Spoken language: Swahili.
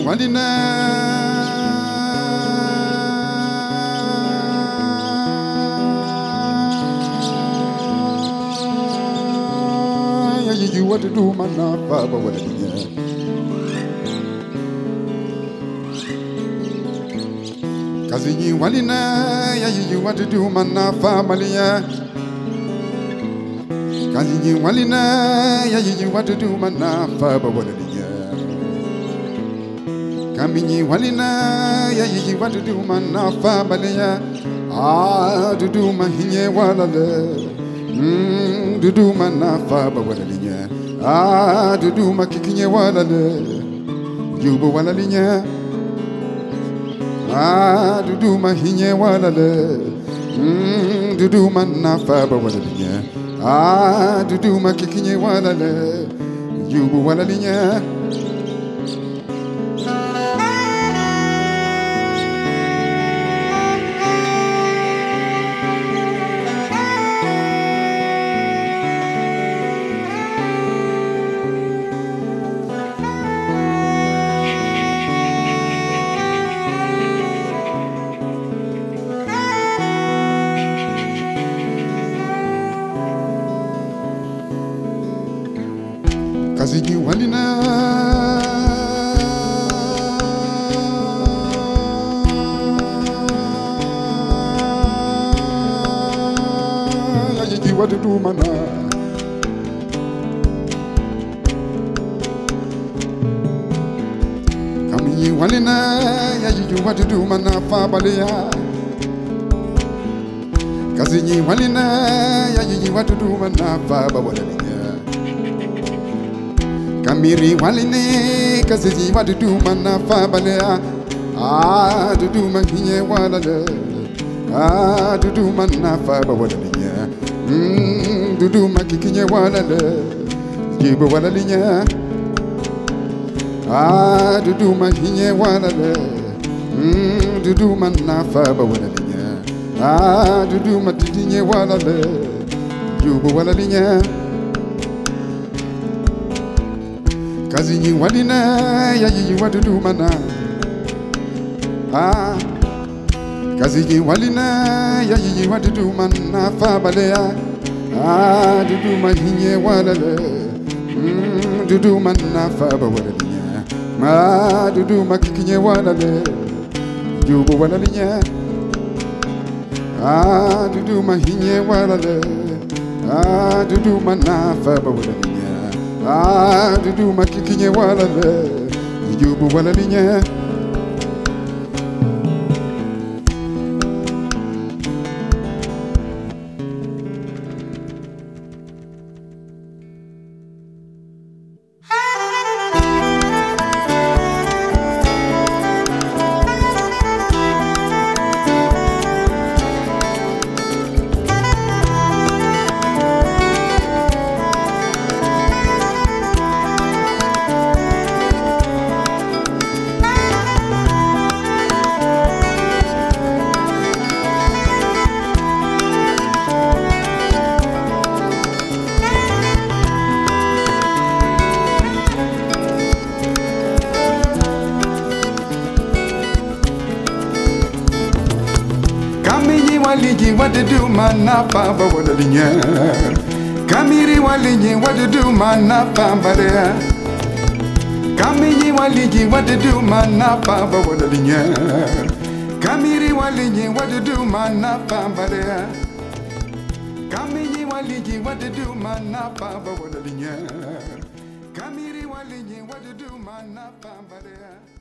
walina ya you what to do mana baba walina kazi walina ya you what to do mana family kazi walina ya you what to do mana baba walina Kamini walina ya you what to do mana family to do mahinye walale to do mana baba walina to do makikinye walale yubo walalinya to do mahinye walale to do mana baba walalinya to do makikinye walale yubo walalinya Kazi walina ya you what to do mana Kami walina ya you what to do mana fa balea Kazi walina ya you what to do mana fa balea Kamiri waline kazi what to do mana fa balea to do mahinye walale to do mana fa balea to do makikinye walale jibo walalinya to do mahinye walale to do mana fa balea to do matitinye walale jibo walalinya Kazi walina ya you what to do mana Kazi walina ya you what to do mana fa balea to do mahinye walale to do mana fa balea to do makikinye walale yubo walalinya to do mahinye walale to do mana fa balea to do makikinye walale yubu walalinya Waliji what to do mana baba walalinya Kamiri walinyi what to do mana baba ya Kamini waliji what to do mana baba walalinya Kamiri walinyi what to do mana baba ya Kamini waliji what to do mana baba walalinya Kamiri walinyi what to do mana baba ya